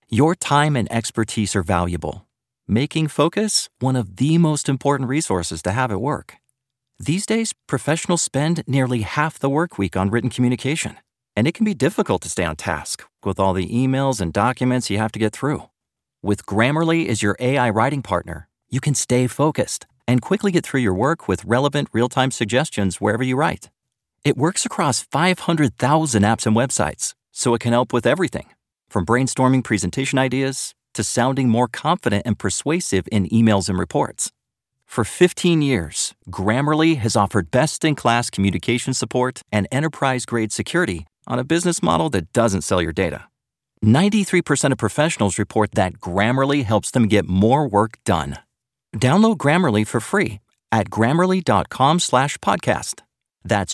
Your time and expertise are valuable, making focus one of the most important resources to have at work. These days, professionals spend nearly half the work week on written communication, and it can be difficult to stay on task with all the emails and documents you have to get through. With Grammarly as your AI writing partner, you can stay focused and quickly get through your work with relevant real-time suggestions wherever you write. It works across 500,000 apps and websites, so it can help with everything, from brainstorming presentation ideas to sounding more confident and persuasive in emails and reports. For 15 years, Grammarly has offered best-in-class communication support and enterprise-grade security on a business model that doesn't sell your data. 93% of professionals report that Grammarly helps them get more work done. Download Grammarly for free at grammarly.com/podcast. That's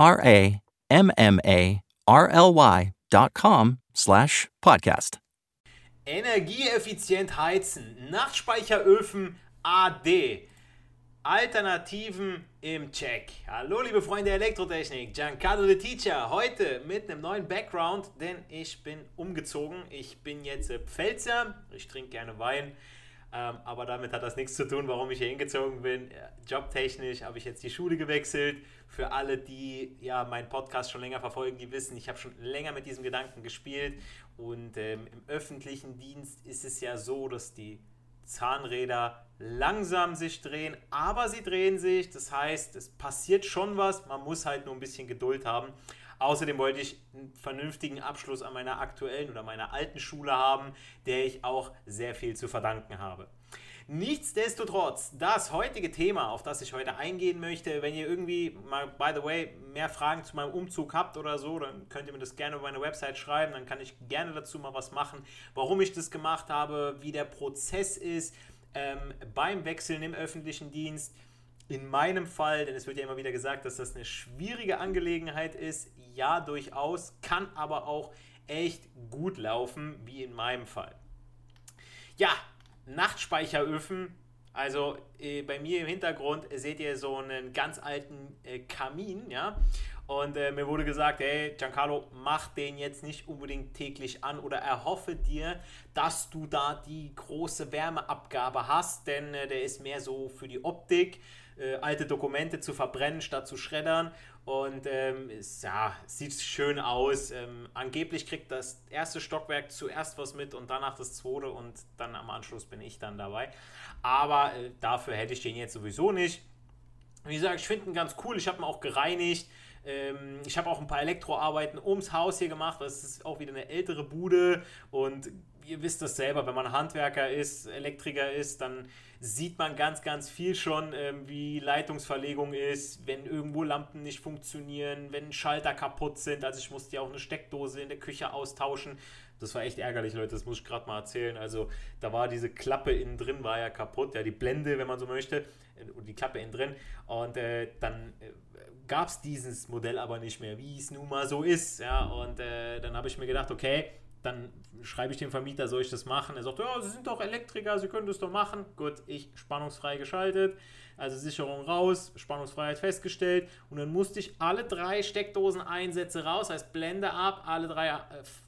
GRAMMARLY.com/podcast. Energieeffizient heizen, Nachtspeicheröfen AD. Alternativen im Check. Hallo liebe Freunde der Elektrotechnik, Giancarlo the Teacher, heute mit einem neuen Background, denn ich bin umgezogen. Ich bin jetzt Pfälzer, ich trinke gerne Wein, aber damit hat das nichts zu tun, warum ich hier hingezogen bin. Jobtechnisch habe ich jetzt die Schule gewechselt. Für alle, die ja meinen Podcast schon länger verfolgen, die wissen, ich habe schon länger mit diesem Gedanken gespielt und im öffentlichen Dienst ist es ja so, dass die Zahnräder langsam sich drehen, aber sie drehen sich. Das heißt, es passiert schon was. Man muss halt nur ein bisschen Geduld haben. Außerdem wollte ich einen vernünftigen Abschluss an meiner aktuellen oder meiner alten Schule haben, der ich auch sehr viel zu verdanken habe. Nichtsdestotrotz, das heutige Thema, auf das ich heute eingehen möchte, wenn ihr irgendwie mal, by the way, mehr Fragen zu meinem Umzug habt oder so, dann könnt ihr mir das gerne auf meine Website schreiben, dann kann ich gerne dazu mal was machen, warum ich das gemacht habe, wie der Prozess ist beim Wechseln im öffentlichen Dienst. In meinem Fall, denn es wird ja immer wieder gesagt, dass das eine schwierige Angelegenheit ist, ja durchaus, kann aber auch echt gut laufen, wie in meinem Fall. Ja, Nachtspeicheröfen, also bei mir im Hintergrund seht ihr so einen ganz alten Kamin, ja, und mir wurde gesagt, hey Giancarlo, mach den jetzt nicht unbedingt täglich an oder erhoffe dir, dass du da die große Wärmeabgabe hast, denn der ist mehr so für die Optik, alte Dokumente zu verbrennen statt zu schreddern. Und sieht schön aus. Angeblich kriegt das erste Stockwerk zuerst was mit und danach das zweite und dann am Anschluss bin ich dann dabei. Aber dafür hätte ich den jetzt sowieso nicht. Wie gesagt, ich finde ihn ganz cool. Ich habe ihn auch gereinigt. Ich habe auch ein paar Elektroarbeiten ums Haus hier gemacht. Das ist auch wieder eine ältere Bude und ihr wisst das selber, wenn man Handwerker ist, Elektriker ist, dann sieht man ganz, ganz viel schon, wie Leitungsverlegung ist, wenn irgendwo Lampen nicht funktionieren, wenn Schalter kaputt sind. Also ich musste ja auch eine Steckdose in der Küche austauschen. Das war echt ärgerlich, Leute, das muss ich gerade mal erzählen. Also da war diese Klappe innen drin, war ja kaputt, ja die Blende, wenn man so möchte, und die Klappe innen drin. Und dann gab es dieses Modell aber nicht mehr, wie es nun mal so ist. Ja? Und dann habe ich mir gedacht, okay, dann schreibe ich dem Vermieter, soll ich das machen? Er sagt, ja, Sie sind doch Elektriker, Sie können das doch machen. Gut, ich spannungsfrei geschaltet, also Sicherung raus, Spannungsfreiheit festgestellt und dann musste ich alle 3 Steckdoseneinsätze raus, heißt Blende ab, alle 3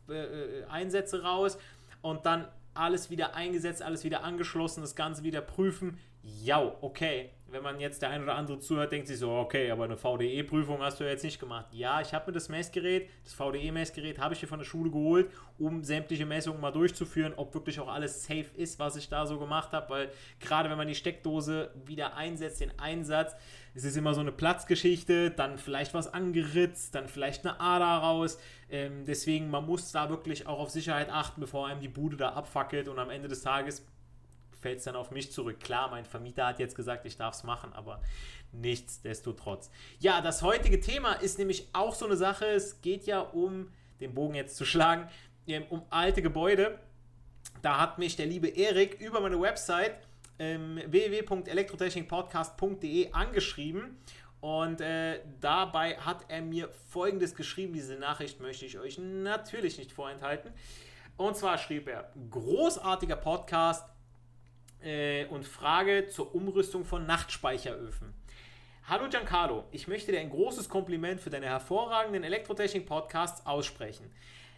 Einsätze raus und dann alles wieder eingesetzt, alles wieder angeschlossen, das Ganze wieder prüfen. Ja, okay. Wenn man jetzt der ein oder andere zuhört, denkt sich so, okay, aber eine VDE-Prüfung hast du ja jetzt nicht gemacht. Ja, ich habe mir das Messgerät, das VDE-Messgerät, habe ich hier von der Schule geholt, um sämtliche Messungen mal durchzuführen, ob wirklich auch alles safe ist, was ich da so gemacht habe, weil gerade wenn man die Steckdose wieder einsetzt, den Einsatz, es ist immer so eine Platzgeschichte, dann vielleicht was angeritzt, dann vielleicht eine Ader raus. Deswegen, man muss da wirklich auch auf Sicherheit achten, bevor einem die Bude da abfackelt und am Ende des Tages fällt es dann auf mich zurück. Klar, mein Vermieter hat jetzt gesagt, ich darf es machen, aber nichtsdestotrotz. Ja, das heutige Thema ist nämlich auch so eine Sache. Es geht ja um, den Bogen jetzt zu schlagen, um alte Gebäude. Da hat mich der liebe Erik über meine Website www.elektrotechnikpodcast.de angeschrieben und dabei hat er mir Folgendes geschrieben. Diese Nachricht möchte ich euch natürlich nicht vorenthalten. Und zwar schrieb er, großartiger Podcast, und Frage zur Umrüstung von Nachtspeicheröfen. Hallo Giancarlo, ich möchte dir ein großes Kompliment für deine hervorragenden Elektrotechnik-Podcasts aussprechen.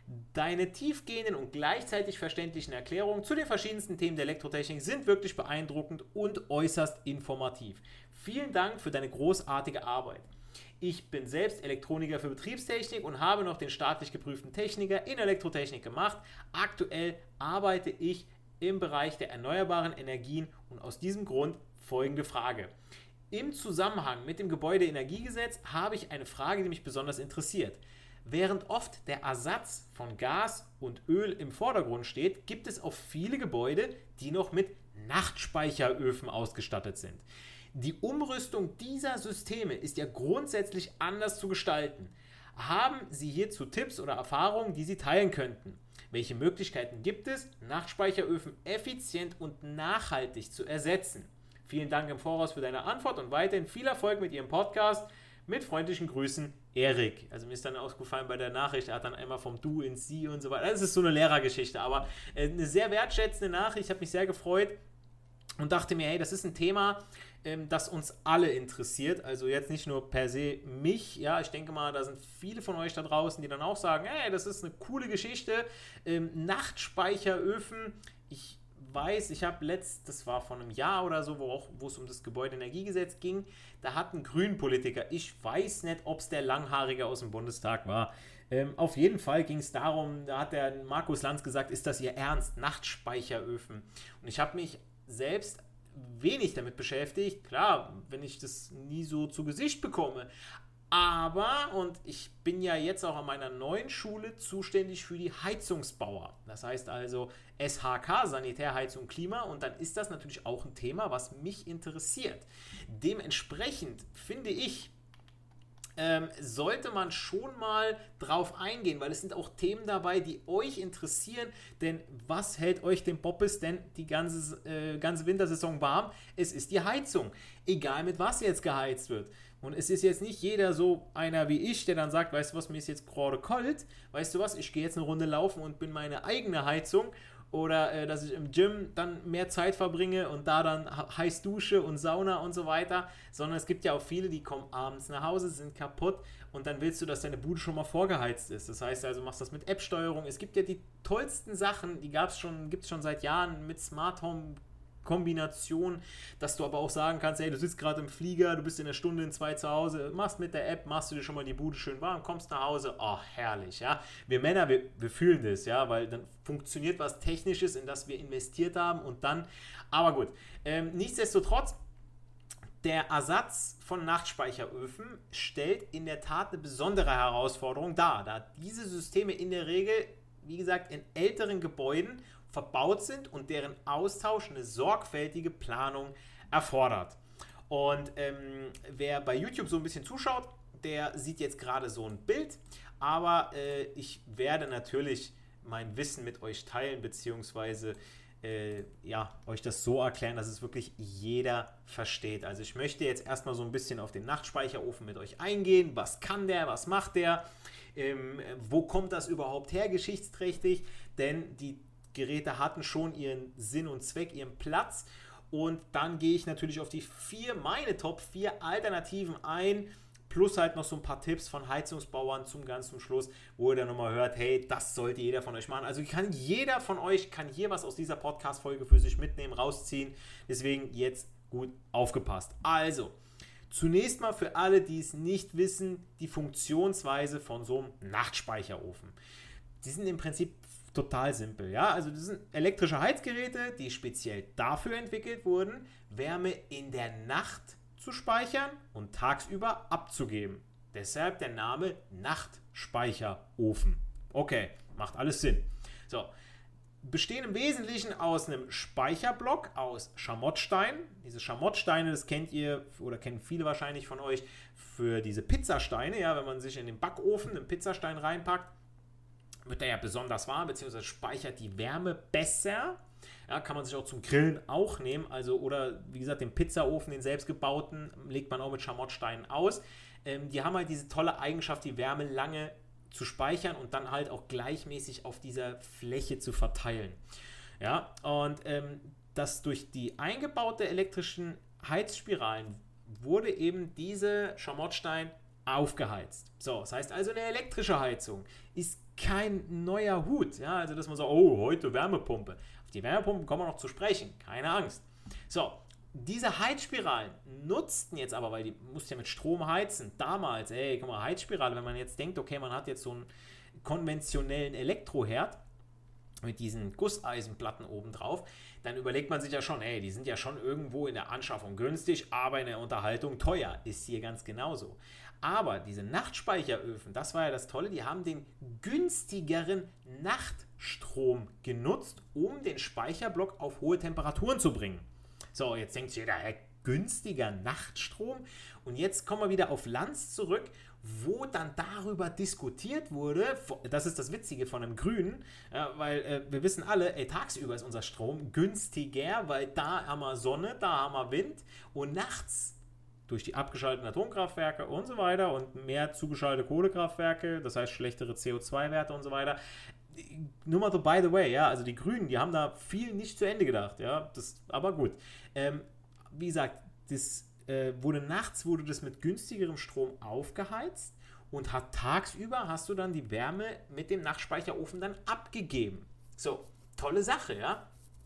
Deine tiefgehenden und gleichzeitig verständlichen Erklärungen zu den verschiedensten Themen der Elektrotechnik sind wirklich beeindruckend und äußerst informativ. Vielen Dank für deine großartige Arbeit. Ich bin selbst Elektroniker für Betriebstechnik und habe noch den staatlich geprüften Techniker in Elektrotechnik gemacht. Aktuell arbeite ich im Bereich der erneuerbaren Energien und aus diesem Grund folgende Frage. Im Zusammenhang mit dem Gebäudeenergiegesetz habe ich eine Frage, die mich besonders interessiert. Während oft der Ersatz von Gas und Öl im Vordergrund steht, gibt es auch viele Gebäude, die noch mit Nachtspeicheröfen ausgestattet sind. Die Umrüstung dieser Systeme ist ja grundsätzlich anders zu gestalten. Haben Sie hierzu Tipps oder Erfahrungen, die Sie teilen könnten? Welche Möglichkeiten gibt es, Nachtspeicheröfen effizient und nachhaltig zu ersetzen? Vielen Dank im Voraus für deine Antwort und weiterhin viel Erfolg mit Ihrem Podcast. Mit freundlichen Grüßen, Erik. Also mir ist dann aufgefallen bei der Nachricht, er hat dann einmal vom Du ins Sie und so weiter. Das ist so eine Lehrergeschichte, aber eine sehr wertschätzende Nachricht. Ich habe mich sehr gefreut und dachte mir, hey, das ist ein Thema, das uns alle interessiert. Also jetzt nicht nur per se mich. Ja, ich denke mal, da sind viele von euch da draußen, die dann auch sagen, hey, das ist eine coole Geschichte. Nachtspeicheröfen, ich weiß, das war vor einem Jahr oder so, wo es um das Gebäudeenergiegesetz ging, da hat ein Grünen-Politiker, ich weiß nicht, ob es der Langhaarige aus dem Bundestag war, auf jeden Fall ging es darum, da hat der Markus Lanz gesagt, ist das Ihr Ernst, Nachtspeicheröfen? Und ich habe mich selbst wenig damit beschäftigt, klar, wenn ich das nie so zu Gesicht bekomme, aber, und ich bin ja jetzt auch an meiner neuen Schule zuständig für die Heizungsbauer. Das heißt also SHK, Sanitär, Heizung, Klima. Und dann ist das natürlich auch ein Thema, was mich interessiert. Dementsprechend finde ich, sollte man schon mal drauf eingehen, weil es sind auch Themen dabei, die euch interessieren, denn was hält euch den Poppes denn die ganze Wintersaison warm? Es ist die Heizung, egal mit was jetzt geheizt wird. Und es ist jetzt nicht jeder so einer wie ich, der dann sagt, weißt du was, mir ist jetzt gerade kalt, weißt du was, ich gehe jetzt eine Runde laufen und bin meine eigene Heizung. Oder dass ich im Gym dann mehr Zeit verbringe und da dann heiß dusche und Sauna und so weiter, sondern es gibt ja auch viele, die kommen abends nach Hause, sind kaputt und dann willst du, dass deine Bude schon mal vorgeheizt ist. Das heißt also, machst das mit App-Steuerung. Es gibt ja die tollsten Sachen, die gibt es schon seit Jahren mit Smart Home Kombination, dass du aber auch sagen kannst, hey, du sitzt gerade im Flieger, du bist in einer Stunde, in 2 zu Hause, machst mit der App, machst du dir schon mal die Bude schön warm, kommst nach Hause, oh, herrlich, ja. Wir Männer, wir fühlen das, ja, weil dann funktioniert was Technisches, in das wir investiert haben und dann, aber gut, nichtsdestotrotz, der Ersatz von Nachtspeicheröfen stellt in der Tat eine besondere Herausforderung dar, da diese Systeme in der Regel, wie gesagt, in älteren Gebäuden verbaut sind und deren Austausch eine sorgfältige Planung erfordert. Und wer bei YouTube so ein bisschen zuschaut, der sieht jetzt gerade so ein Bild, aber ich werde natürlich mein Wissen mit euch teilen, beziehungsweise euch das so erklären, dass es wirklich jeder versteht. Also ich möchte jetzt erstmal so ein bisschen auf den Nachtspeicherofen mit euch eingehen. Was kann der, was macht der, wo kommt das überhaupt her, geschichtsträchtig, denn die Geräte hatten schon ihren Sinn und Zweck, ihren Platz. Und dann gehe ich natürlich auf die meine Top 4 Alternativen ein, plus halt noch so ein paar Tipps von Heizungsbauern ganz zum Schluss, wo ihr dann nochmal hört, hey, das sollte jeder von euch machen. Also jeder von euch kann hier was aus dieser Podcast-Folge für sich mitnehmen, rausziehen. Deswegen jetzt gut aufgepasst. Also, zunächst mal für alle, die es nicht wissen, die Funktionsweise von so einem Nachtspeicherofen. Die sind im Prinzip total simpel, ja, also das sind elektrische Heizgeräte, die speziell dafür entwickelt wurden, Wärme in der Nacht zu speichern und tagsüber abzugeben. Deshalb der Name Nachtspeicherofen. Okay, macht alles Sinn. So, bestehen im Wesentlichen aus einem Speicherblock aus Schamottstein. Diese Schamottsteine, das kennt ihr oder kennen viele wahrscheinlich von euch für diese Pizzasteine, ja, wenn man sich in den Backofen einen Pizzastein reinpackt, wird der ja besonders warm, beziehungsweise speichert die Wärme besser. Ja, kann man sich auch zum Grillen auch nehmen. Also, oder wie gesagt, den Pizzaofen, den selbstgebauten, legt man auch mit Schamottsteinen aus. Die haben halt diese tolle Eigenschaft, die Wärme lange zu speichern und dann halt auch gleichmäßig auf dieser Fläche zu verteilen. Ja, und das durch die eingebaute elektrischen Heizspiralen wurde eben diese Schamottstein aufgeheizt. So, das heißt also, eine elektrische Heizung ist kein neuer Hut. Ja, also, dass man sagt, oh, heute Wärmepumpe. Auf die Wärmepumpen kommen wir noch zu sprechen. Keine Angst. So, diese Heizspiralen nutzten jetzt aber, weil die mussten ja mit Strom heizen. Damals, guck mal, Heizspirale, wenn man jetzt denkt, okay, man hat jetzt so einen konventionellen Elektroherd mit diesen Gusseisenplatten oben drauf, dann überlegt man sich ja schon, die sind ja schon irgendwo in der Anschaffung günstig, aber in der Unterhaltung teuer. Ist hier ganz genauso. Aber diese Nachtspeicheröfen, das war ja das Tolle, die haben den günstigeren Nachtstrom genutzt, um den Speicherblock auf hohe Temperaturen zu bringen. So, jetzt denkt jeder, günstiger Nachtstrom. Und jetzt kommen wir wieder auf Lanz zurück, wo dann darüber diskutiert wurde, das ist das Witzige von einem Grünen, weil wir wissen alle, tagsüber ist unser Strom günstiger, weil da haben wir Sonne, da haben wir Wind und nachts durch die abgeschalteten Atomkraftwerke und so weiter und mehr zugeschaltete Kohlekraftwerke, das heißt schlechtere CO2-Werte und so weiter. Nur mal so by the way, also die Grünen, die haben da viel nicht zu Ende gedacht, aber gut. Wie gesagt, nachts wurde das mit günstigerem Strom aufgeheizt und tagsüber hast du dann die Wärme mit dem Nachtspeicherofen dann abgegeben. So, tolle Sache, ja.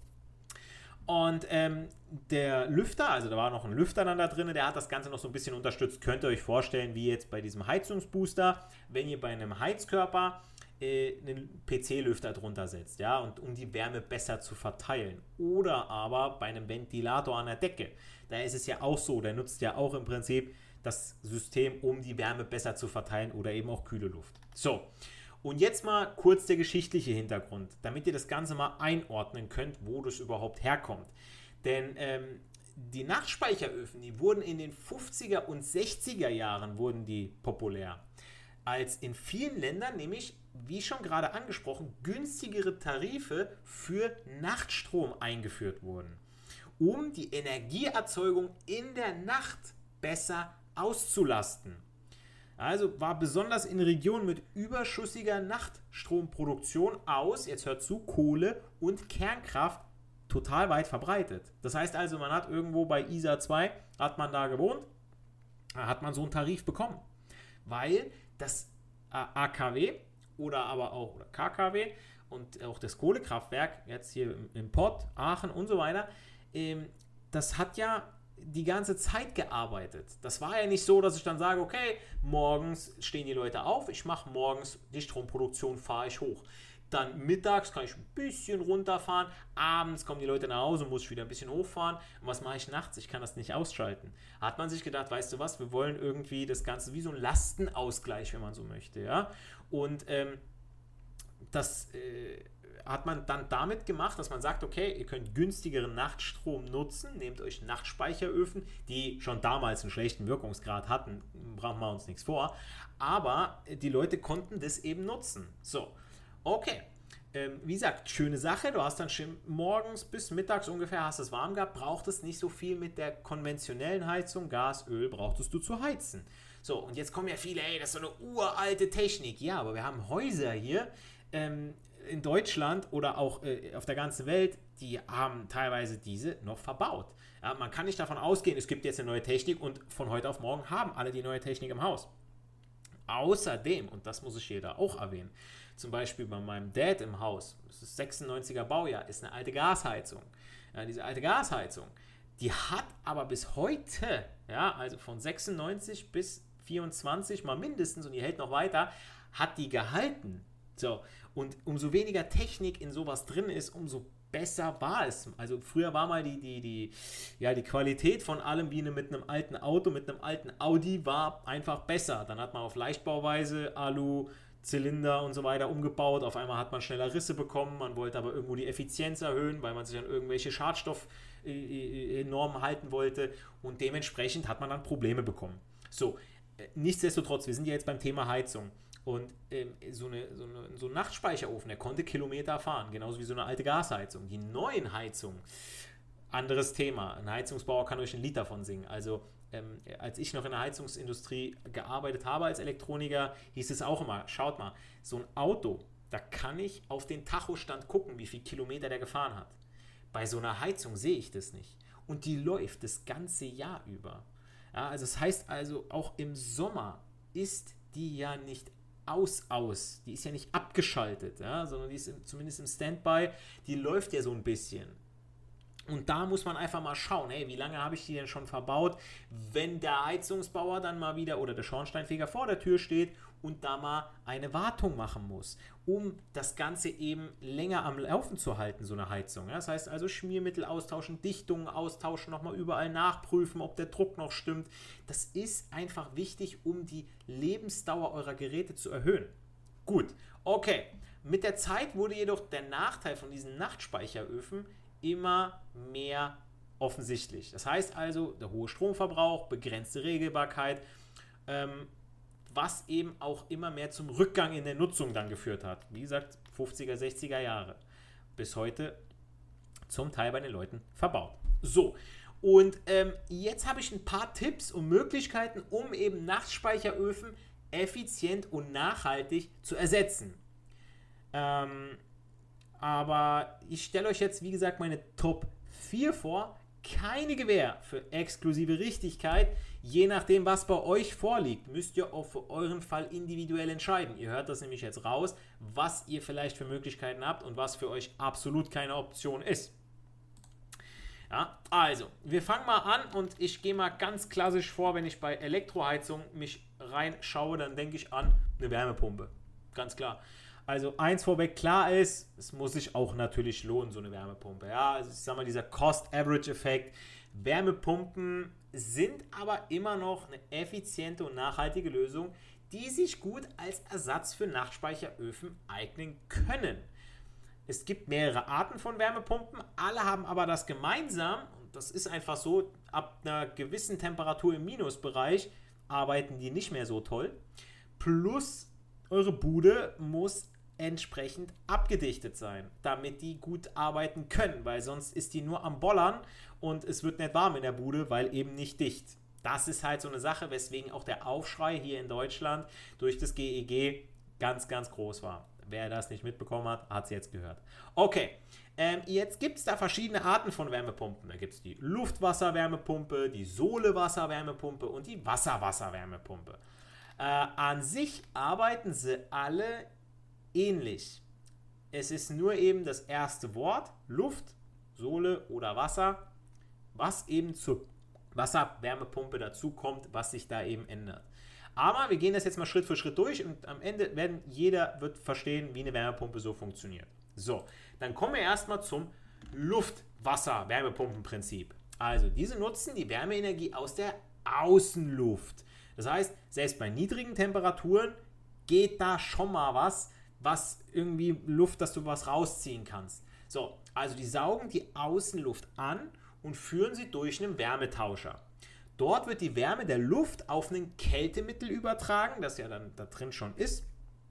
Und der Lüfter, also da war noch ein Lüfter dann da drin, der hat das Ganze noch so ein bisschen unterstützt. Könnt ihr euch vorstellen, wie jetzt bei diesem Heizungsbooster, wenn ihr bei einem Heizkörper einen PC-Lüfter drunter setzt, und um die Wärme besser zu verteilen. Oder aber bei einem Ventilator an der Decke. Da ist es ja auch so, der nutzt ja auch im Prinzip das System, um die Wärme besser zu verteilen oder eben auch kühle Luft. So, und jetzt mal kurz der geschichtliche Hintergrund, damit ihr das Ganze mal einordnen könnt, wo das überhaupt herkommt. Denn die Nachtspeicheröfen, die wurden in den 50er und 60er Jahren wurden die populär. Als in vielen Ländern nämlich, wie schon gerade angesprochen, günstigere Tarife für Nachtstrom eingeführt wurden, um die Energieerzeugung in der Nacht besser auszulasten. Also war besonders in Regionen mit überschüssiger Nachtstromproduktion aus, jetzt hört zu, Kohle und Kernkraft total weit verbreitet. Das heißt also, man hat irgendwo bei ISA 2, hat man da gewohnt, da hat man so einen Tarif bekommen, weil das AKW oder aber auch KKW und auch das Kohlekraftwerk, jetzt hier im Pott, Aachen und so weiter, das hat ja die ganze Zeit gearbeitet. Das war ja nicht so, dass ich dann sage, okay, morgens stehen die Leute auf, ich mache morgens die Stromproduktion, fahre ich hoch. Dann mittags kann ich ein bisschen runterfahren, abends kommen die Leute nach Hause, muss ich wieder ein bisschen hochfahren. Und was mache ich nachts? Ich kann das nicht ausschalten. Hat man sich gedacht, weißt du was, wir wollen irgendwie das Ganze wie so ein Lastenausgleich, wenn man so möchte. Ja? Und das hat man dann damit gemacht, dass man sagt, okay, ihr könnt günstigeren Nachtstrom nutzen, nehmt euch Nachtspeicheröfen, die schon damals einen schlechten Wirkungsgrad hatten, brauchen wir uns nichts vor, aber die Leute konnten das eben nutzen. So, okay. Wie gesagt, schöne Sache, du hast dann morgens bis mittags ungefähr, hast es warm gehabt, brauchtest nicht so viel mit der konventionellen Heizung, Gas, Öl brauchtest du zu heizen. So, und jetzt kommen ja viele, das ist so eine uralte Technik. Ja, aber wir haben Häuser hier in Deutschland oder auch auf der ganzen Welt, die haben teilweise diese noch verbaut. Ja, man kann nicht davon ausgehen, es gibt jetzt eine neue Technik und von heute auf morgen haben alle die neue Technik im Haus. Außerdem, und das muss ich hier da auch erwähnen, zum Beispiel bei meinem Dad im Haus, das ist 96er Baujahr, ist eine alte Gasheizung. Ja, diese alte Gasheizung, die hat aber bis heute, also von 96 bis 24 mal mindestens, und die hält noch weiter, hat die gehalten. So, und umso weniger Technik in sowas drin ist, umso besser war es. Also früher war mal die Qualität von allem wie mit einem alten Auto, mit einem alten Audi war einfach besser. Dann hat man auf Leichtbauweise Alu, Zylinder und so weiter umgebaut. Auf einmal hat man schneller Risse bekommen. Man wollte aber irgendwo die Effizienz erhöhen, weil man sich an irgendwelche Schadstoffnormen halten wollte. Und dementsprechend hat man dann Probleme bekommen. So, nichtsdestotrotz, wir sind ja jetzt beim Thema Heizung. Und so ein Nachtspeicherofen, der konnte Kilometer fahren, genauso wie so eine alte Gasheizung. Die neuen Heizungen, anderes Thema. Ein Heizungsbauer kann euch ein Lied davon singen. Also als ich noch in der Heizungsindustrie gearbeitet habe als Elektroniker, hieß es auch immer, schaut mal, so ein Auto, da kann ich auf den Tachostand gucken, wie viele Kilometer der gefahren hat. Bei so einer Heizung sehe ich das nicht. Und die läuft das ganze Jahr über. Ja, also das heißt also, auch im Sommer ist die ja nicht aus. Die ist ja nicht abgeschaltet, ja, sondern die ist zumindest im Standby, die läuft ja so ein bisschen. Und da muss man einfach mal schauen, hey, wie lange habe ich die denn schon verbaut, wenn der Heizungsbauer dann mal wieder oder der Schornsteinfeger vor der Tür steht und da mal eine Wartung machen muss, um das Ganze eben länger am Laufen zu halten, so eine Heizung. Ja, das heißt also Schmiermittel austauschen, Dichtungen austauschen, nochmal überall nachprüfen, ob der Druck noch stimmt. Das ist einfach wichtig, um die Lebensdauer eurer Geräte zu erhöhen. Gut, okay. Mit der Zeit wurde jedoch der Nachteil von diesen Nachtspeicheröfen immer mehr offensichtlich. Das heißt also, der hohe Stromverbrauch, begrenzte Regelbarkeit, was eben auch immer mehr zum Rückgang in der Nutzung dann geführt hat. Wie gesagt, 50er, 60er Jahre. Bis heute zum Teil bei den Leuten verbaut. So, und jetzt habe ich ein paar Tipps und Möglichkeiten, um eben Nachtspeicheröfen effizient und nachhaltig zu ersetzen. Aber ich stelle euch jetzt, wie gesagt, meine Top 4 vor. Keine Gewähr für exklusive Richtigkeit. Je nachdem, was bei euch vorliegt, müsst ihr auch für euren Fall individuell entscheiden. Ihr hört das nämlich jetzt raus, was ihr vielleicht für Möglichkeiten habt und was für euch absolut keine Option ist. Ja, also, wir fangen mal an und ich gehe mal ganz klassisch vor, wenn ich bei Elektroheizung mich reinschaue, dann denke ich an eine Wärmepumpe. Ganz klar. Also eins vorweg klar ist, es muss sich auch natürlich lohnen, so eine Wärmepumpe. Ja, also ich sag mal, dieser Cost-Average-Effekt. Wärmepumpen sind aber immer noch eine effiziente und nachhaltige Lösung, die sich gut als Ersatz für Nachtspeicheröfen eignen können. Es gibt mehrere Arten von Wärmepumpen, alle haben aber das gemeinsam, und das ist einfach so, ab einer gewissen Temperatur im Minusbereich arbeiten die nicht mehr so toll. Plus eure Bude muss entsprechend abgedichtet sein, damit die gut arbeiten können, weil sonst ist die nur am Bollern und es wird nicht warm in der Bude, weil eben nicht dicht. Das ist halt so eine Sache, weswegen auch der Aufschrei hier in Deutschland durch das GEG ganz, ganz groß war. Wer das nicht mitbekommen hat, hat es jetzt gehört. Okay, jetzt gibt es da verschiedene Arten von Wärmepumpen. Da gibt es die Luftwasserwärmepumpe, die Sohlewasserwärmepumpe und die Wasserwasserwärmepumpe. An sich arbeiten sie alle ähnlich. Es ist nur eben das erste Wort, Luft, Sohle oder Wasser, was eben zur Wasserwärmepumpe dazu kommt, was sich da eben ändert. Aber wir gehen das jetzt mal Schritt für Schritt durch und am Ende jeder wird verstehen, wie eine Wärmepumpe so funktioniert. So, dann kommen wir erstmal zum Luft-Wasser-Wärmepumpenprinzip. Also, diese nutzen die Wärmeenergie aus der Außenluft. Das heißt, selbst bei niedrigen Temperaturen geht da schon mal was irgendwie Luft, dass du was rausziehen kannst. So, also die saugen die Außenluft an und führen sie durch einen Wärmetauscher. Dort wird die Wärme der Luft auf ein Kältemittel übertragen, das ja dann da drin schon ist.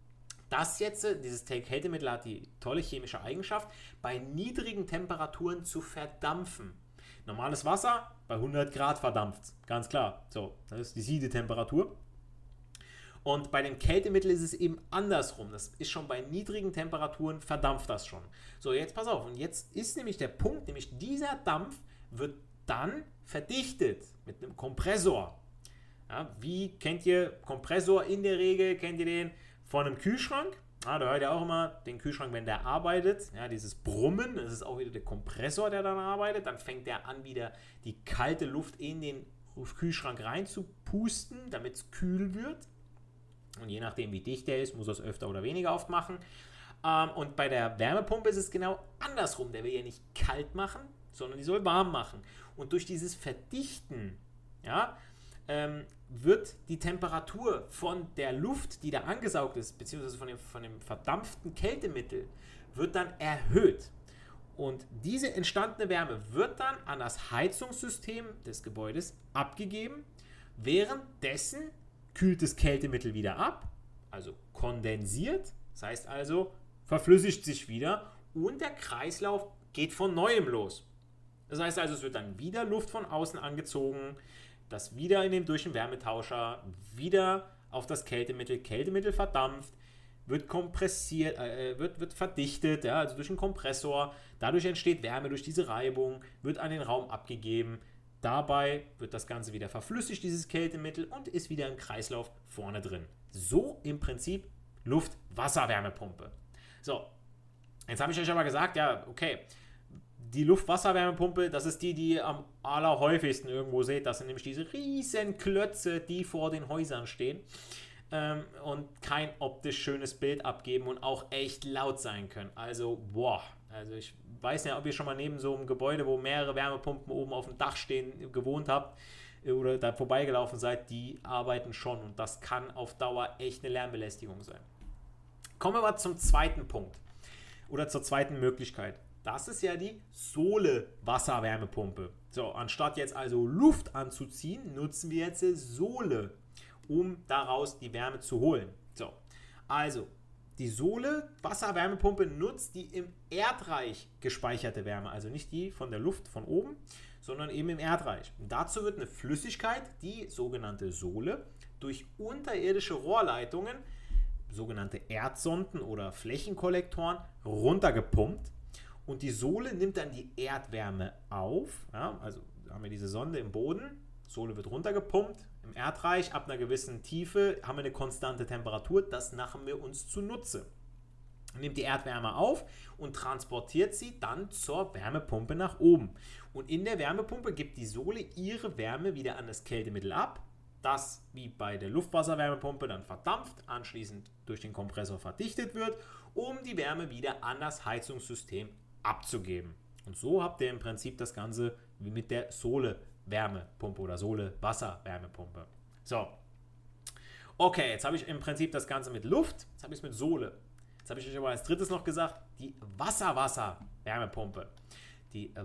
Dieses Kältemittel hat die tolle chemische Eigenschaft, bei niedrigen Temperaturen zu verdampfen. Normales Wasser bei 100 Grad verdampft, ganz klar. So, das ist die Siedetemperatur. Und bei dem Kältemittel ist es eben andersrum. Das ist schon bei niedrigen Temperaturen verdampft das schon. So, jetzt pass auf. Und jetzt ist nämlich der Punkt, nämlich dieser Dampf wird dann verdichtet mit einem Kompressor. Ja, wie kennt ihr Kompressor in der Regel? Kennt ihr den von einem Kühlschrank? Da hört ihr auch immer den Kühlschrank, wenn der arbeitet. Ja, dieses Brummen, das ist auch wieder der Kompressor, der dann arbeitet. Dann fängt der an, wieder die kalte Luft in den Kühlschrank rein zu pusten, damit es kühl wird. Und je nachdem, wie dicht der ist, muss er es öfter oder weniger oft machen. Und bei der Wärmepumpe ist es genau andersrum. Der will ja nicht kalt machen, sondern die soll warm machen. Und durch dieses Verdichten, ja, wird die Temperatur von der Luft, die da angesaugt ist, beziehungsweise von dem verdampften Kältemittel, wird dann erhöht. Und diese entstandene Wärme wird dann an das Heizungssystem des Gebäudes abgegeben. Währenddessen kühlt das Kältemittel wieder ab, also kondensiert, das heißt also verflüssigt sich wieder und der Kreislauf geht von neuem los. Das heißt also, es wird dann wieder Luft von außen angezogen, das wieder durch den Wärmetauscher, wieder auf das Kältemittel verdampft, wird kompressiert, wird verdichtet, ja, also durch einen Kompressor, dadurch entsteht Wärme durch diese Reibung, wird an den Raum abgegeben. Dabei wird das Ganze wieder verflüssigt, dieses Kältemittel, und ist wieder im Kreislauf vorne drin. So im Prinzip Luft-Wasser-Wärmepumpe. So, jetzt habe ich euch aber gesagt, ja, okay, die Luft-Wasser-Wärmepumpe, das ist die ihr am allerhäufigsten irgendwo seht. Das sind nämlich diese riesen Klötze, die vor den Häusern stehen und kein optisch schönes Bild abgeben und auch echt laut sein können. Also, also ich weiß nicht, ob ihr schon mal neben so einem Gebäude, wo mehrere Wärmepumpen oben auf dem Dach stehen, gewohnt habt oder da vorbeigelaufen seid, die arbeiten schon und das kann auf Dauer echt eine Lärmbelästigung sein. Kommen wir mal zum zweiten Punkt oder zur zweiten Möglichkeit. Das ist ja die Sohle-Wasserwärmepumpe. So, anstatt jetzt also Luft anzuziehen, nutzen wir jetzt die Sohle, um daraus die Wärme zu holen. So, also die Sohle-Wasserwärmepumpe nutzt die im Erdreich gespeicherte Wärme, also nicht die von der Luft von oben, sondern eben im Erdreich. Und dazu wird eine Flüssigkeit, die sogenannte Sohle, durch unterirdische Rohrleitungen, sogenannte Erdsonden oder Flächenkollektoren, runtergepumpt. Und die Sohle nimmt dann die Erdwärme auf. Ja, also haben wir diese Sonde im Boden, Sohle wird runtergepumpt. Im Erdreich ab einer gewissen Tiefe haben wir eine konstante Temperatur. Das machen wir uns zunutze. Nimmt die Erdwärme auf und transportiert sie dann zur Wärmepumpe nach oben. Und in der Wärmepumpe gibt die Sohle ihre Wärme wieder an das Kältemittel ab, das wie bei der Luftwasserwärmepumpe dann verdampft, anschließend durch den Kompressor verdichtet wird, um die Wärme wieder an das Heizungssystem abzugeben. Und so habt ihr im Prinzip das Ganze wie mit der Sohle-Wärmepumpe oder Sohle-Wasser-Wärmepumpe. So, okay, jetzt habe ich im Prinzip das Ganze mit Luft, jetzt habe ich es mit Sohle. Jetzt habe ich euch aber als drittes noch gesagt, die Wasser-Wasser-Wärmepumpe. Die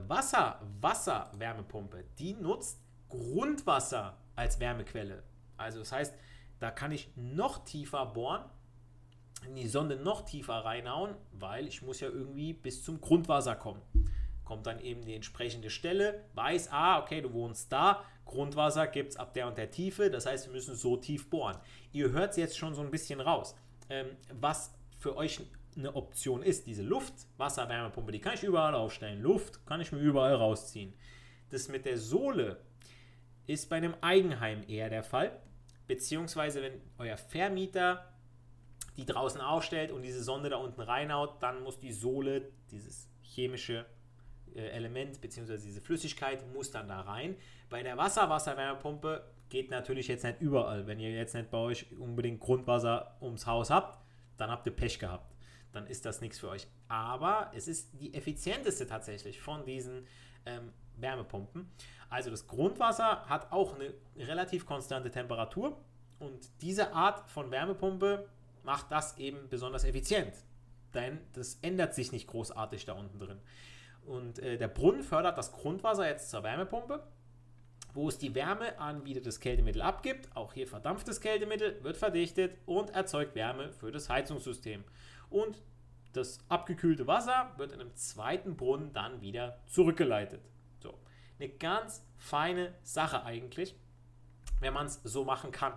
Wasser-Wasser-Wärmepumpe, die nutzt Grundwasser als Wärmequelle. Also das heißt, da kann ich noch tiefer bohren, in die Sonde noch tiefer reinhauen, weil ich muss ja irgendwie bis zum Grundwasser kommen. Kommt dann eben die entsprechende Stelle, weiß, okay, du wohnst da, Grundwasser gibt es ab der und der Tiefe, das heißt, wir müssen so tief bohren. Ihr hört es jetzt schon so ein bisschen raus. Was für euch eine Option ist, diese Luft-Wasser-Wärmepumpe, die kann ich überall aufstellen. Luft kann ich mir überall rausziehen. Das mit der Sohle ist bei einem Eigenheim eher der Fall, beziehungsweise wenn euer Vermieter die draußen aufstellt und diese Sonde da unten reinhaut, dann muss die Sohle, dieses chemische Element bzw. diese Flüssigkeit muss dann da rein. Bei der Wasser-Wasser-Wärmepumpe geht natürlich jetzt nicht überall. Wenn ihr jetzt nicht bei euch unbedingt Grundwasser ums Haus habt, dann habt ihr Pech gehabt. Dann ist das nichts für euch. Aber es ist die effizienteste tatsächlich von diesen Wärmepumpen. Also das Grundwasser hat auch eine relativ konstante Temperatur und diese Art von Wärmepumpe macht das eben besonders effizient. Denn das ändert sich nicht großartig da unten drin. Und der Brunnen fördert das Grundwasser jetzt zur Wärmepumpe, wo es die Wärme an wieder das Kältemittel abgibt. Auch hier verdampftes Kältemittel wird verdichtet und erzeugt Wärme für das Heizungssystem. Und das abgekühlte Wasser wird in einem zweiten Brunnen dann wieder zurückgeleitet. So, eine ganz feine Sache eigentlich, wenn man es so machen kann.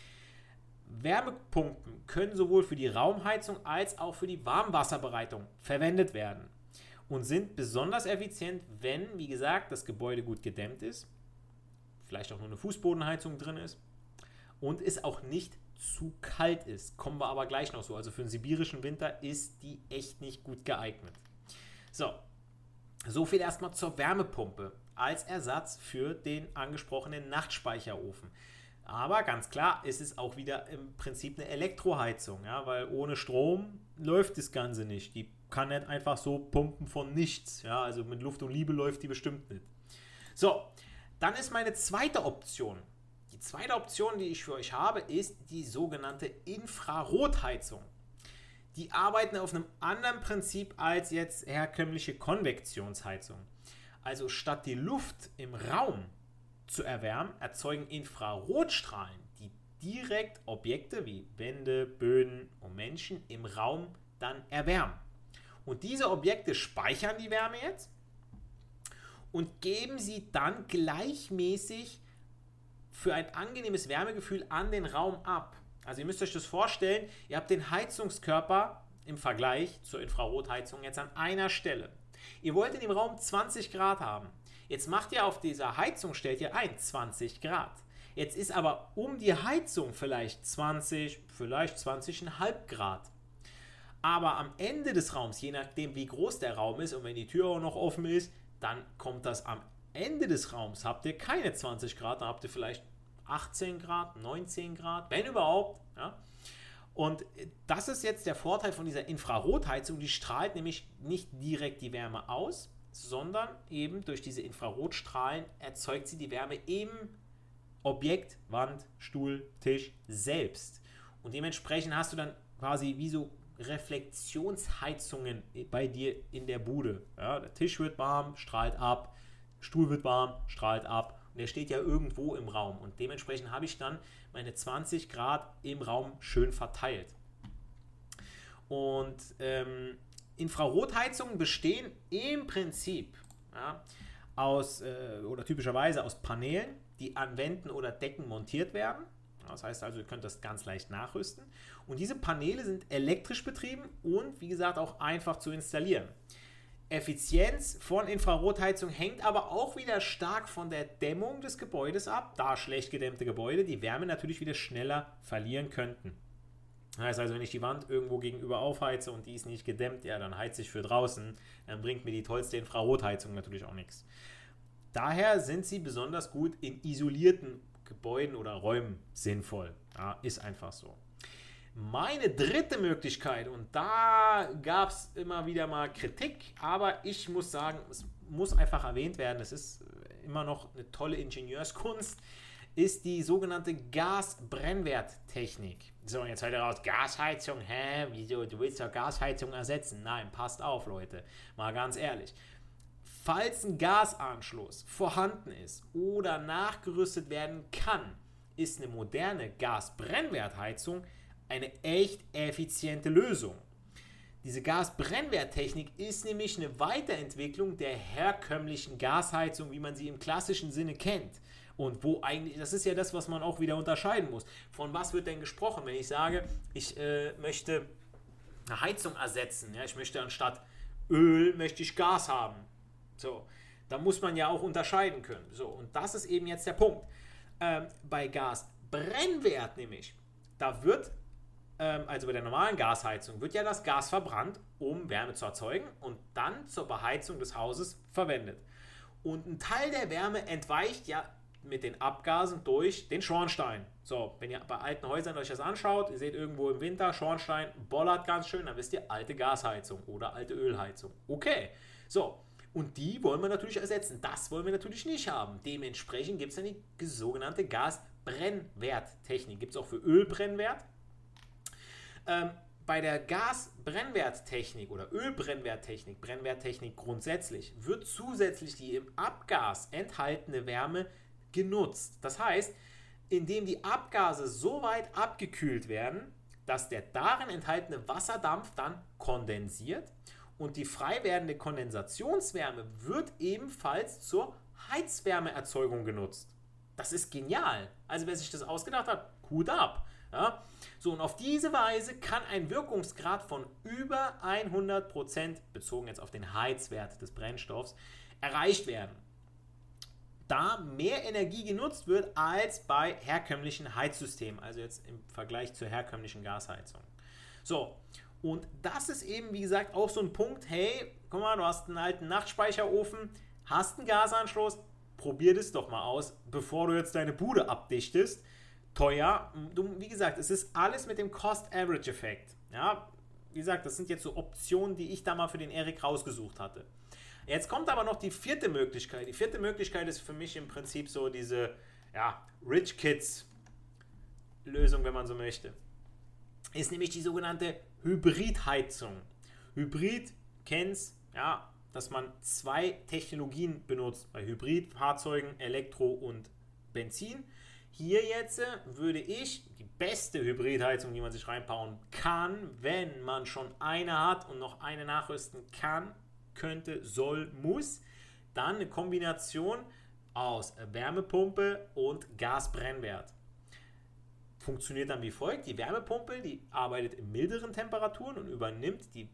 Wärmepumpen können sowohl für die Raumheizung als auch für die Warmwasserbereitung verwendet werden und sind besonders effizient, wenn, wie gesagt, das Gebäude gut gedämmt ist, vielleicht auch nur eine Fußbodenheizung drin ist und es auch nicht zu kalt ist. Kommen wir aber gleich noch so. Also für den sibirischen Winter ist die echt nicht gut geeignet. So viel erstmal zur Wärmepumpe als Ersatz für den angesprochenen Nachtspeicherofen. Aber ganz klar ist es auch wieder im Prinzip eine Elektroheizung, ja, weil ohne Strom läuft das Ganze nicht. Die kann nicht einfach so pumpen von nichts. Ja, also mit Luft und Liebe läuft die bestimmt nicht. So, dann ist meine zweite Option. Die zweite Option, die ich für euch habe, ist die sogenannte Infrarotheizung. Die arbeiten auf einem anderen Prinzip als jetzt herkömmliche Konvektionsheizung. Also statt die Luft im Raum zu erwärmen, erzeugen Infrarotstrahlen, die direkt Objekte wie Wände, Böden und Menschen im Raum dann erwärmen. Und diese Objekte speichern die Wärme jetzt und geben sie dann gleichmäßig für ein angenehmes Wärmegefühl an den Raum ab. Also ihr müsst euch das vorstellen, ihr habt den Heizungskörper im Vergleich zur Infrarotheizung jetzt an einer Stelle. Ihr wollt in dem Raum 20 Grad haben. Jetzt macht ihr auf dieser Heizung, stellt ihr ein 20 Grad. Jetzt ist aber um die Heizung vielleicht 20,5 Grad. Aber am Ende des Raums, je nachdem wie groß der Raum ist und wenn die Tür auch noch offen ist, dann kommt das am Ende des Raums, habt ihr keine 20 Grad, dann habt ihr vielleicht 18 Grad, 19 Grad, wenn überhaupt. Ja? Und das ist jetzt der Vorteil von dieser Infrarotheizung, die strahlt nämlich nicht direkt die Wärme aus, sondern eben durch diese Infrarotstrahlen erzeugt sie die Wärme im Objekt, Wand, Stuhl, Tisch selbst. Und dementsprechend hast du dann quasi wie so Reflexionsheizungen bei dir in der Bude. Ja, der Tisch wird warm, strahlt ab, Stuhl wird warm, strahlt ab und der steht ja irgendwo im Raum und dementsprechend habe ich dann meine 20 Grad im Raum schön verteilt. Und Infrarotheizungen bestehen im Prinzip typischerweise aus Paneelen, die an Wänden oder Decken montiert werden. Das heißt also, ihr könnt das ganz leicht nachrüsten. Und diese Paneele sind elektrisch betrieben und, wie gesagt, auch einfach zu installieren. Effizienz von Infrarotheizung hängt aber auch wieder stark von der Dämmung des Gebäudes ab, da schlecht gedämmte Gebäude die Wärme natürlich wieder schneller verlieren könnten. Das heißt also, wenn ich die Wand irgendwo gegenüber aufheize und die ist nicht gedämmt, ja, dann heize ich für draußen, dann bringt mir die tollste Infrarotheizung natürlich auch nichts. Daher sind sie besonders gut in isolierten Gebäuden oder Räumen sinnvoll. Ja, ist einfach so. Meine dritte Möglichkeit, und da gab es immer wieder mal Kritik, aber ich muss sagen, es muss einfach erwähnt werden, es ist immer noch eine tolle Ingenieurskunst, ist die sogenannte Gasbrennwerttechnik. So, jetzt hört ihr raus, Gasheizung, wieso, du willst doch Gasheizung ersetzen? Nein, passt auf, Leute, mal ganz ehrlich. Falls ein Gasanschluss vorhanden ist oder nachgerüstet werden kann, ist eine moderne Gasbrennwertheizung eine echt effiziente Lösung. Diese Gasbrennwerttechnik ist nämlich eine Weiterentwicklung der herkömmlichen Gasheizung, wie man sie im klassischen Sinne kennt. Und wo eigentlich, das ist ja das, was man auch wieder unterscheiden muss. Von was wird denn gesprochen, wenn ich sage, ich möchte eine Heizung ersetzen, ja, ich möchte anstatt Öl, möchte ich Gas haben. So, da muss man ja auch unterscheiden können. So, und das ist eben jetzt der Punkt. Bei Gasbrennwert nämlich, da wird, also bei der normalen Gasheizung, wird ja das Gas verbrannt, um Wärme zu erzeugen und dann zur Beheizung des Hauses verwendet. Und ein Teil der Wärme entweicht ja mit den Abgasen durch den Schornstein. So, wenn ihr bei alten Häusern euch das anschaut, ihr seht irgendwo im Winter Schornstein, bollert ganz schön, dann wisst ihr, alte Gasheizung oder alte Ölheizung. Okay, so. Und die wollen wir natürlich ersetzen. Das wollen wir natürlich nicht haben. Dementsprechend gibt es dann die sogenannte Gasbrennwerttechnik. Gibt es auch für Ölbrennwert. Bei der Gasbrennwerttechnik oder Ölbrennwerttechnik, Brennwerttechnik grundsätzlich, wird zusätzlich die im Abgas enthaltene Wärme genutzt. Das heißt, indem die Abgase so weit abgekühlt werden, dass der darin enthaltene Wasserdampf dann kondensiert und die frei werdende Kondensationswärme wird ebenfalls zur Heizwärmeerzeugung genutzt. Das ist genial. Also wer sich das ausgedacht hat, Hut ab. Ja? So, und auf diese Weise kann ein Wirkungsgrad von über 100%, bezogen jetzt auf den Heizwert des Brennstoffs, erreicht werden. Da mehr Energie genutzt wird als bei herkömmlichen Heizsystemen, also jetzt im Vergleich zur herkömmlichen Gasheizung. So, und das ist eben, wie gesagt, auch so ein Punkt, hey, guck mal, du hast einen alten Nachtspeicherofen, hast einen Gasanschluss, probier das doch mal aus, bevor du jetzt deine Bude abdichtest. Teuer, wie gesagt, es ist alles mit dem Cost-Average-Effekt. Ja, wie gesagt, das sind jetzt so Optionen, die ich da mal für den Erik rausgesucht hatte. Jetzt kommt aber noch die vierte Möglichkeit. Die vierte Möglichkeit ist für mich im Prinzip so diese Rich Kids Lösung, wenn man so möchte. Ist nämlich die sogenannte Hybridheizung. Hybrid kennst, ja, dass man zwei Technologien benutzt. Bei Hybridfahrzeugen, Elektro und Benzin. Hier jetzt würde ich die beste Hybridheizung, die man sich reinbauen kann, wenn man schon eine hat und noch eine nachrüsten kann, könnte, soll, muss, dann eine Kombination aus Wärmepumpe und Gasbrennwert. Funktioniert dann wie folgt: Die Wärmepumpe, die arbeitet in milderen Temperaturen und übernimmt die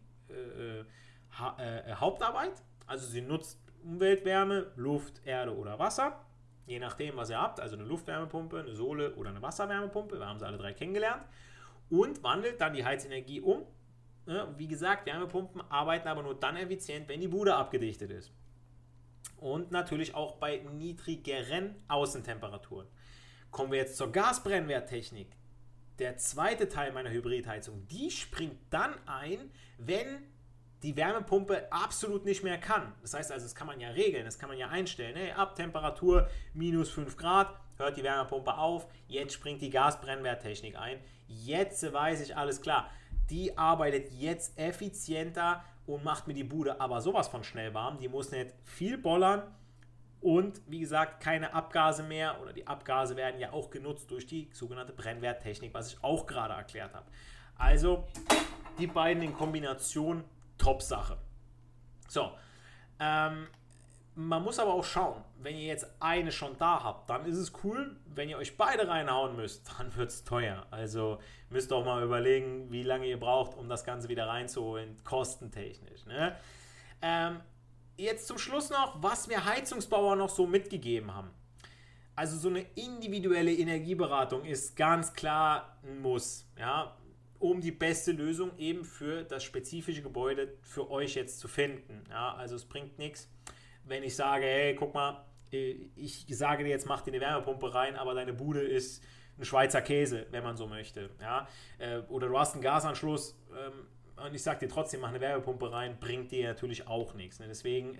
Hauptarbeit, also sie nutzt Umweltwärme, Luft, Erde oder Wasser je nachdem, was ihr habt, also eine Luftwärmepumpe, eine Sohle oder eine Wasserwärmepumpe, wir haben sie alle 3 kennengelernt, und wandelt dann die Heizenergie um. Wie gesagt, Wärmepumpen arbeiten aber nur dann effizient, wenn die Bude abgedichtet ist. Und natürlich auch bei niedrigeren Außentemperaturen. Kommen wir jetzt zur Gasbrennwerttechnik. Der zweite Teil meiner Hybridheizung, die springt dann ein, wenn die Wärmepumpe absolut nicht mehr kann. Das heißt also, das kann man ja regeln, das kann man ja einstellen. Hey, ab Temperatur minus 5 Grad hört die Wärmepumpe auf, jetzt springt die Gasbrennwerttechnik ein. Jetzt weiß ich, alles klar. Die arbeitet jetzt effizienter und macht mir die Bude aber sowas von schnell warm. Die muss nicht viel bollern und wie gesagt, keine Abgase mehr, oder die Abgase werden ja auch genutzt durch die sogenannte Brennwerttechnik, was ich auch gerade erklärt habe. Also die beiden in Kombination, Top-Sache. So, man muss aber auch schauen, wenn ihr jetzt eine schon da habt, dann ist es cool. Wenn ihr euch beide reinhauen müsst, dann wird es teuer. Also müsst ihr auch mal überlegen, wie lange ihr braucht, um das Ganze wieder reinzuholen, kostentechnisch. Ne? Jetzt zum Schluss noch, was mir Heizungsbauer noch so mitgegeben haben. Also so eine individuelle Energieberatung ist ganz klar ein Muss, ja, um die beste Lösung eben für das spezifische Gebäude für euch jetzt zu finden. Ja, also es bringt nichts, wenn ich sage, hey, guck mal, ich sage dir jetzt, mach dir eine Wärmepumpe rein, aber deine Bude ist ein Schweizer Käse, wenn man so möchte. Ja? Oder du hast einen Gasanschluss und ich sage dir trotzdem, mach eine Wärmepumpe rein, bringt dir natürlich auch nichts. Ne? Deswegen,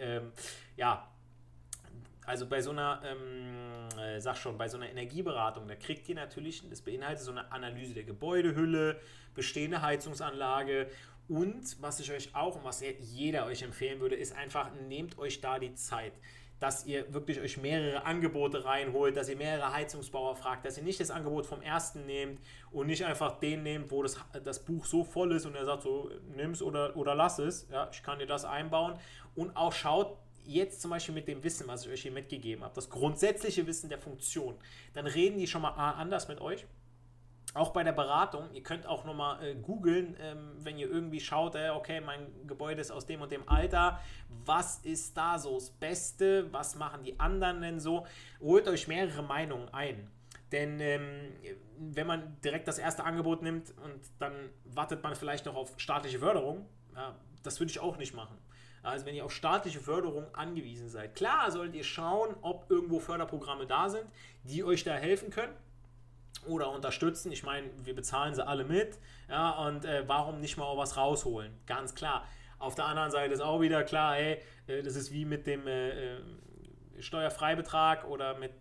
also bei so einer, bei so einer Energieberatung, da kriegt ihr natürlich, das beinhaltet so eine Analyse der Gebäudehülle, bestehende Heizungsanlage. Und was ich euch auch und was jeder euch empfehlen würde, ist einfach, nehmt euch da die Zeit, dass ihr wirklich euch mehrere Angebote reinholt, dass ihr mehrere Heizungsbauer fragt, dass ihr nicht das Angebot vom ersten nehmt und nicht einfach den nehmt, wo das Buch so voll ist und er sagt so, nimm's oder lass es, ja, ich kann dir das einbauen. Und auch schaut jetzt zum Beispiel mit dem Wissen, was ich euch hier mitgegeben habe, das grundsätzliche Wissen der Funktion, dann reden die schon mal anders mit euch. Auch bei der Beratung, ihr könnt auch nochmal googeln, wenn ihr irgendwie schaut, okay, mein Gebäude ist aus dem und dem Alter, was ist da so das Beste, was machen die anderen denn so? Holt euch mehrere Meinungen ein. Denn wenn man direkt das erste Angebot nimmt und dann wartet man vielleicht noch auf staatliche Förderung, ja, das würde ich auch nicht machen. Also wenn ihr auf staatliche Förderung angewiesen seid, klar solltet ihr schauen, ob irgendwo Förderprogramme da sind, die euch da helfen können oder unterstützen. Ich meine, wir bezahlen sie alle mit, ja, und warum nicht mal auch was rausholen? Ganz klar. Auf der anderen Seite ist auch wieder klar, hey, das ist wie mit dem Steuerfreibetrag oder mit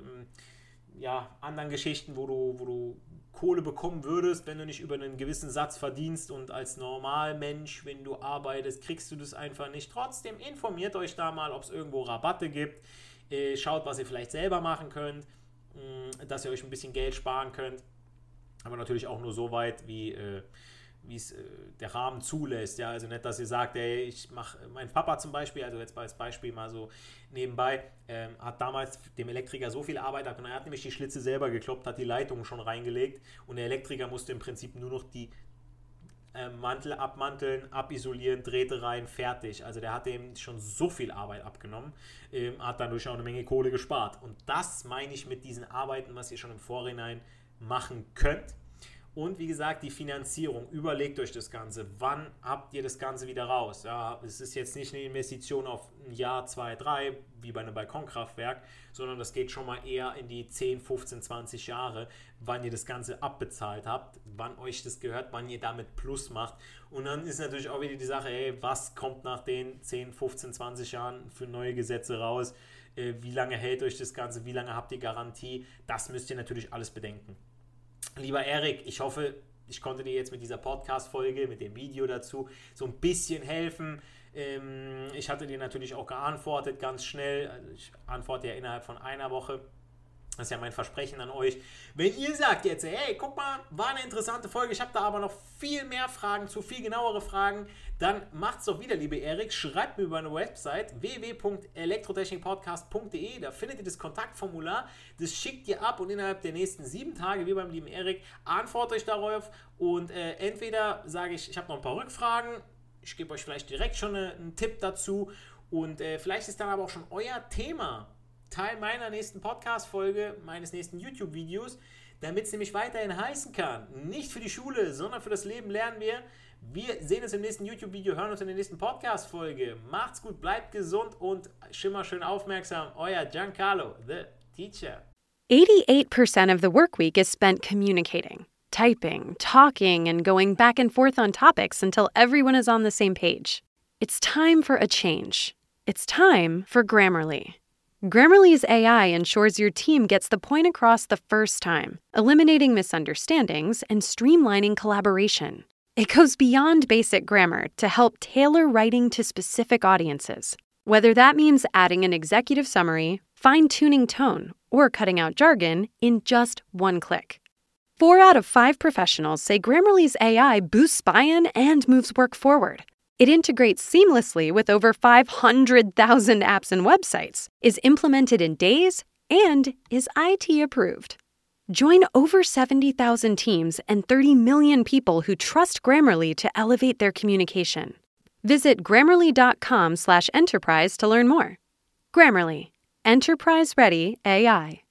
anderen Geschichten, wo du Kohle bekommen würdest, wenn du nicht über einen gewissen Satz verdienst, und als Normalmensch, wenn du arbeitest, kriegst du das einfach nicht. Trotzdem informiert euch da mal, ob es irgendwo Rabatte gibt. Schaut, was ihr vielleicht selber machen könnt, dass ihr euch ein bisschen Geld sparen könnt, aber natürlich auch nur so weit, wie es der Rahmen zulässt. Ja? Also nicht, dass ihr sagt, ey, ich mache, mein Papa zum Beispiel, also jetzt als Beispiel mal so nebenbei, hat damals dem Elektriker so viel Arbeit abgenommen, er hat nämlich die Schlitze selber gekloppt, hat die Leitungen schon reingelegt und der Elektriker musste im Prinzip nur noch die Mantel abmanteln, abisolieren, Drähte rein, fertig. Also der hat dem schon so viel Arbeit abgenommen, hat dadurch auch eine Menge Kohle gespart. Und das meine ich mit diesen Arbeiten, was ihr schon im Vorhinein machen könnt. Und wie gesagt, die Finanzierung, überlegt euch das Ganze. Wann habt ihr das Ganze wieder raus? Ja, es ist jetzt nicht eine Investition auf ein Jahr, 2, 3, wie bei einem Balkonkraftwerk, sondern das geht schon mal eher in die 10, 15, 20 Jahre, wann ihr das Ganze abbezahlt habt, wann euch das gehört, wann ihr damit Plus macht. Und dann ist natürlich auch wieder die Sache, hey, was kommt nach den 10, 15, 20 Jahren für neue Gesetze raus? Wie lange hält euch das Ganze? Wie lange habt ihr Garantie? Das müsst ihr natürlich alles bedenken. Lieber Erik, ich hoffe, ich konnte dir jetzt mit dieser Podcast-Folge, mit dem Video dazu so ein bisschen helfen. Ich hatte dir natürlich auch geantwortet, ganz schnell. Also ich antworte ja innerhalb von einer Woche. Das ist ja mein Versprechen an euch. Wenn ihr sagt jetzt, hey, guck mal, war eine interessante Folge, ich habe da aber noch viel mehr Fragen zu, viel genauere Fragen, dann macht's doch wieder, liebe Erik. Schreibt mir über eine Website www.elektrotechnikpodcast.de, da findet ihr das Kontaktformular, das schickt ihr ab und innerhalb der nächsten 7 Tage, wie beim lieben Erik, antwortet euch darauf und entweder sage ich habe noch ein paar Rückfragen, ich gebe euch vielleicht direkt schon einen Tipp dazu und vielleicht ist dann aber auch schon euer Thema Teil meiner nächsten Podcast-Folge, meines nächsten YouTube-Videos, damit es nämlich weiterhin heißen kann. Nicht für die Schule, sondern für das Leben lernen wir. Wir sehen uns im nächsten YouTube-Video, hören uns in der nächsten Podcast-Folge. Macht's gut, bleibt gesund und immer schön aufmerksam. Euer Giancarlo, the teacher. 88% of the work week is spent communicating, typing, talking, and going back and forth on topics until everyone is on the same page. It's time for a change. It's time for Grammarly. Grammarly's AI ensures your team gets the point across the first time, eliminating misunderstandings and streamlining collaboration. It goes beyond basic grammar to help tailor writing to specific audiences, whether that means adding an executive summary, fine-tuning tone, or cutting out jargon in just one click. 4 out of 5 professionals say Grammarly's AI boosts buy-in and moves work forward. It integrates seamlessly with over 500,000 apps and websites, is implemented in days, and is IT approved. Join over 70,000 teams and 30 million people who trust Grammarly to elevate their communication. Visit Grammarly.com/enterprise to learn more. Grammarly. Enterprise-ready AI.